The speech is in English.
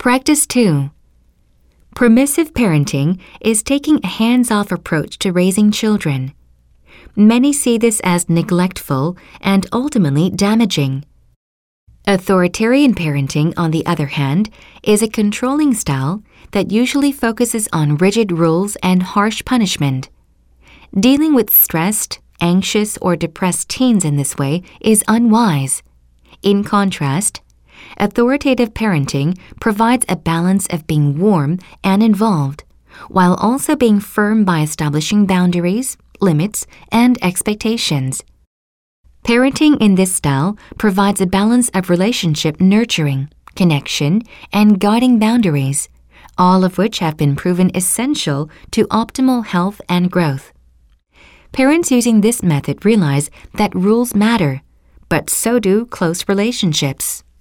Practice 2. Permissive parenting is taking a hands-off approach to raising children. Many see this as neglectful and ultimately damaging. Authoritarian parenting, on the other hand, is a controlling style that usually focuses on rigid rules and harsh punishment. Dealing with stressed, anxious, or depressed teens in this way is unwise. In contrast, authoritative parenting provides a balance of being warm and involved, while also being firm by establishing boundaries, limits, and expectations. Parenting in this style provides a balance of relationship nurturing, connection, and guiding boundaries, all of which have been proven essential to optimal health and growth. Parents using this method realize that rules matter, but so do close relationships.